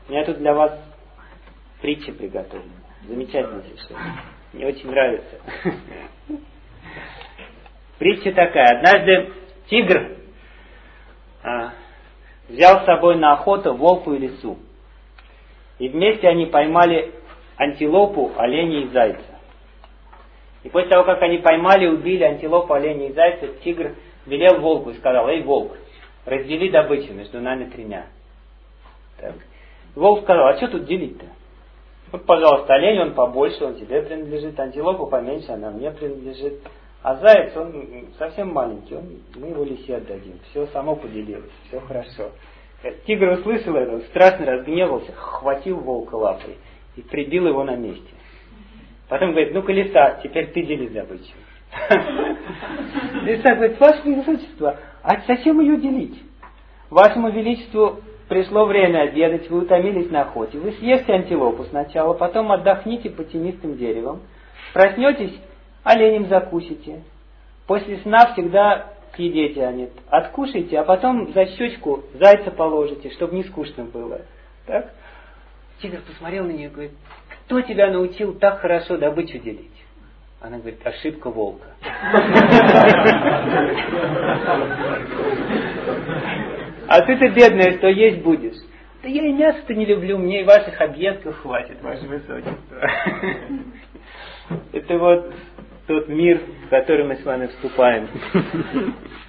У меня тут для вас притча приготовлена. Замечательно совершенно. Мне очень нравится. Притча такая. Однажды тигр взял с собой на охоту волку и лису. И вместе они поймали антилопу, оленя и зайца. И после того, как они поймали и убили антилопу, оленя и зайца, тигр велел волку и сказал: «Эй, волк, раздели добычу между нами тремя». Так. Волк сказал: «А что тут делить-то? Вот, пожалуйста, олень, он побольше, он тебе принадлежит, антилопа поменьше, она мне принадлежит. А заяц, он совсем маленький, мы его лисе отдадим. Все само поделилось, все хорошо». Тигр услышал это, он страшно разгневался, хватил волка лапой и прибил его на месте. Потом говорит: «Ну-ка, лиса, теперь ты дели добычу». Лиса говорит: «Ваше Величество, а зачем ее делить? Вашему Величеству пришло время обедать, вы утомились на охоте. Вы съешьте антилопу сначала, потом отдохните по тенистым деревам. Проснетесь, оленем закусите. После сна всегда к еде тянет. Откушайте, а потом за щечку зайца положите, чтобы не скучно было». Так? Тигр посмотрел на нее и говорит: «Кто тебя научил так хорошо добычу делить?» Она говорит: «Ошибка волка». «А ты-то, бедная, что есть будешь?» «Да я и мясо-то не люблю, мне и ваших объедков хватит, ваше высочество». Это вот тот мир, в который мы с вами вступаем.